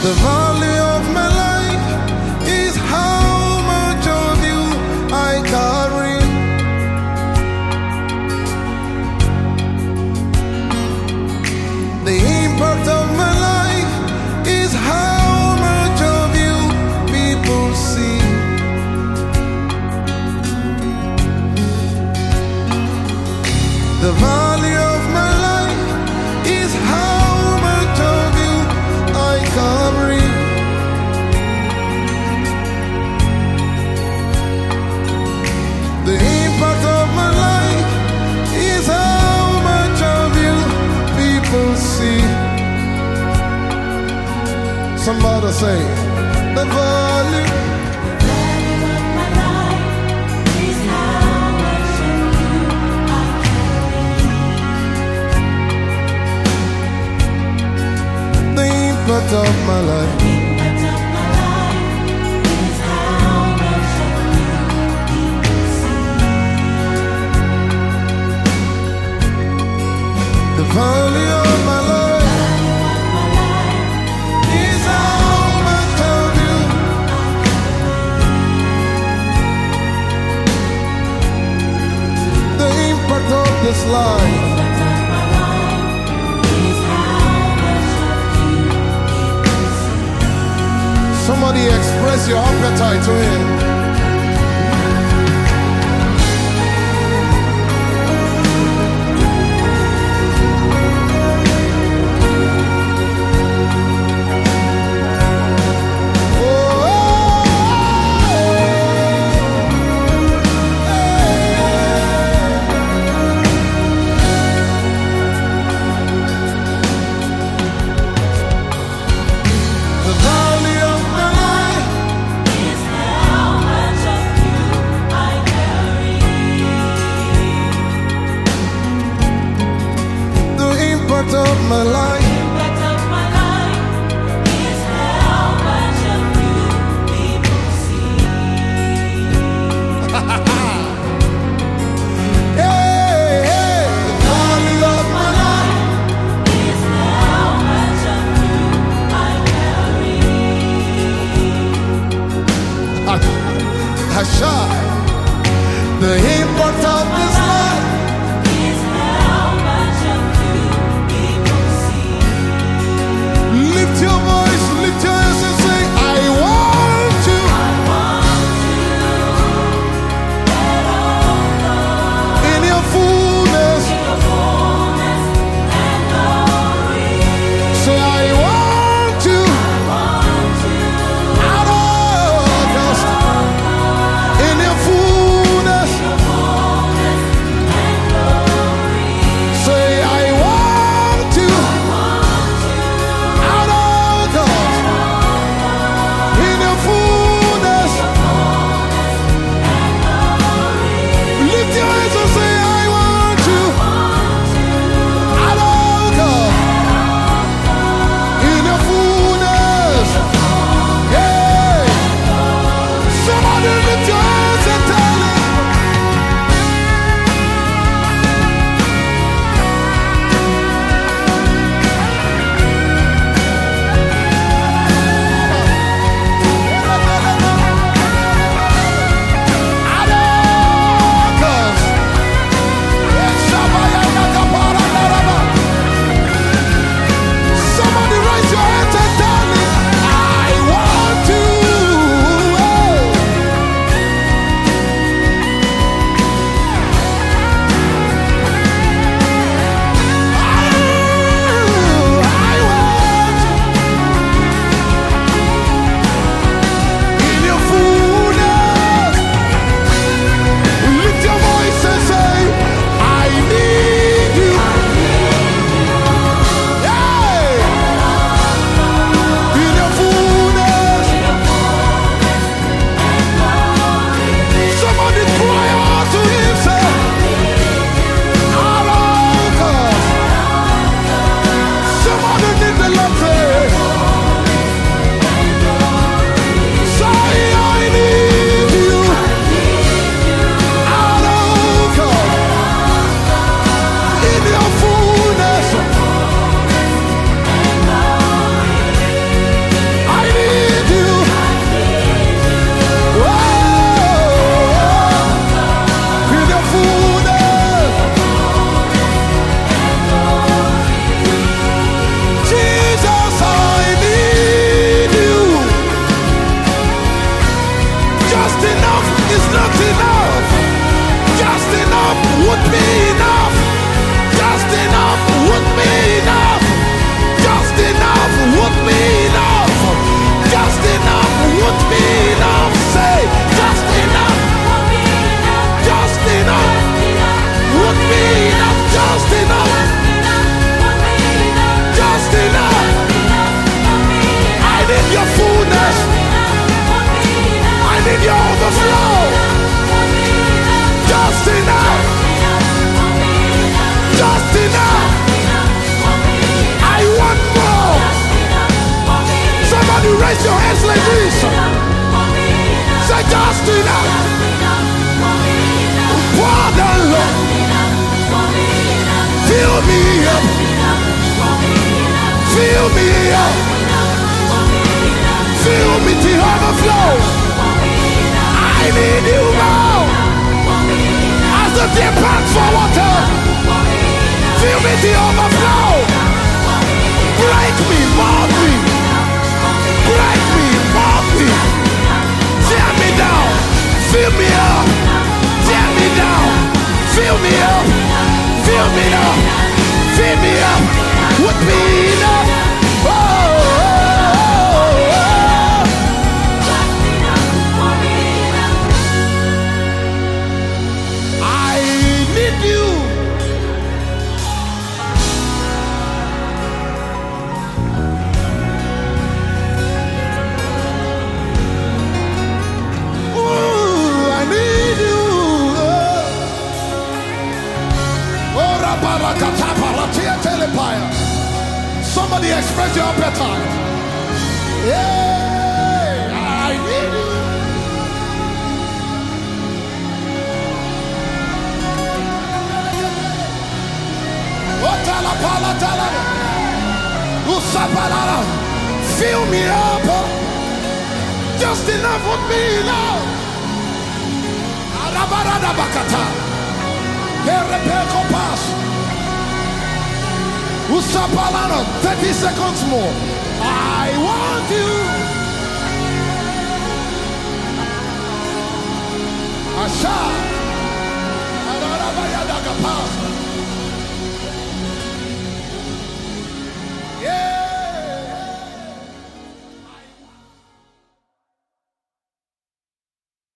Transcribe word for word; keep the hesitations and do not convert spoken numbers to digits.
The value of my life is how much of you I carry. The impact of my life is how much of you people see. The value of my life is how much of you I carry. The impact of my life is how much of you people see. Somebody say, the value. Impact of my life. The impact of my life is how much of you people see. The value of my life is how much of you. The impact of this life. Somebody express your appetite to him. How me up. Fill me up. Fill me to overflow. I need you now. As the deer pants for water. Fill me to overflow. Break me, mold me. Break me, mold me. Tear me down. Fill me up. Tear me down. Fill me up. Fill me up. Fill me up. With me up. Oh, oh, oh, oh. I need you. Somebody express your appetite. Yeah, I need you. Fill me up. Just enough of me now. Usapalano, thirty seconds more. I want you. Asha.